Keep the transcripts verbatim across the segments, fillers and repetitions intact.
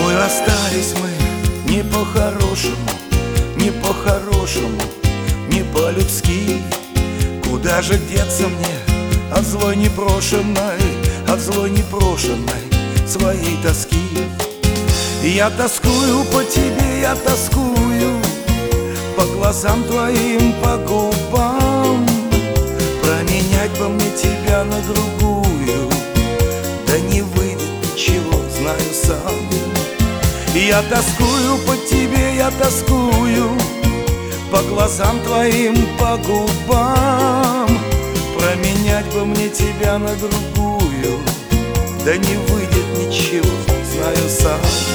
Ой, расстались мы не по-хорошему, не по-хорошему, не по-людски. Куда же деться мне от злой непрошенной, от злой непрошенной своей тоски? Я тоскую по тебе, я тоскую по глазам твоим, по губам. Променять бы мне тебя на другую, да не выйдет ничего, знаю сам. Я тоскую по тебе, я тоскую по глазам твоим, по губам. Променять бы мне тебя на другую, да не выйдет ничего, знаю сам.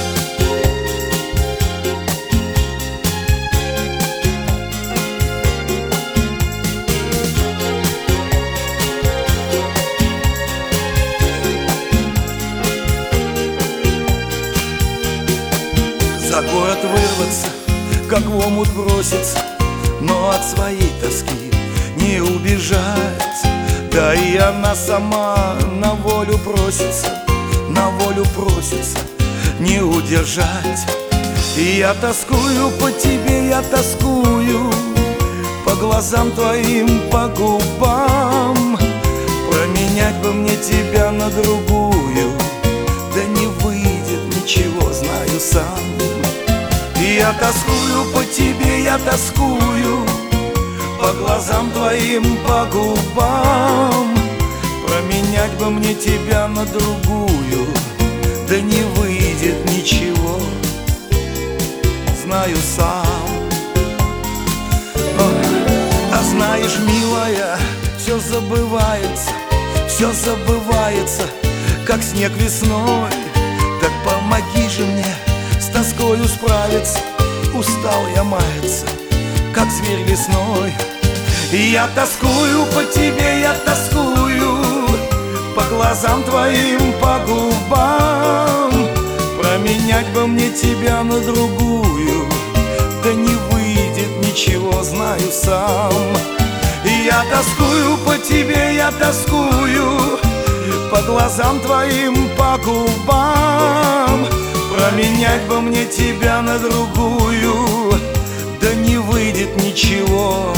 За город вырваться, как в омут броситься, но от своей тоски не убежать. Да и она сама на волю просится, на волю просится, не удержать. И я тоскую по тебе, я тоскую по глазам твоим, по губам. Променять бы мне тебя на другую, да не выйдет ничего, знаю сам. И я тоскую по тебе, я тоскую по глазам твоим, по губам. Променять бы мне тебя на другую, да не выйдет ничего, знаю сам. А знаешь, милая, все забывается, все забывается, как снег весной. Так помоги же мне с тоскою справиться, устал я маяться, как зверь лесной. И я тоскую по тебе, я тоскую по глазам твоим, по губам. Променять бы мне тебя на другую, да не выйдет ничего, знаю сам. И я тоскую по тебе, я тоскую по глазам твоим, по губам. Променять бы мне тебя на другую, да не выйдет ничего,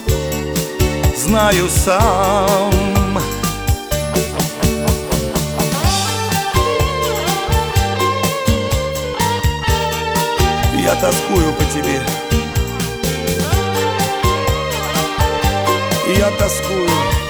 знаю сам. Я тоскую по тебе, я тоскую.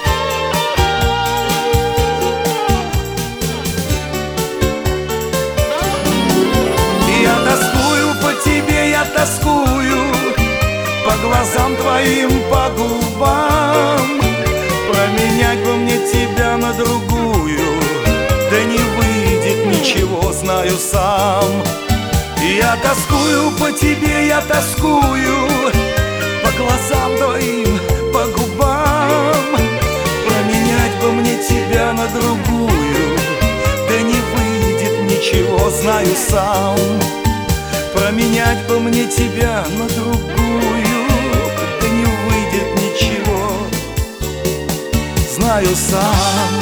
Я тоскую по тебе, я тоскую по глазам твоим, по губам. Променять бы мне тебя на другую, да не выйдет ничего, знаю сам. Я тоскую по тебе, я тоскую по глазам твоим, по губам. Променять бы мне тебя на другую, да не выйдет ничего, знаю сам. Променять бы мне тебя на другую, да не выйдет ничего, знаю сам.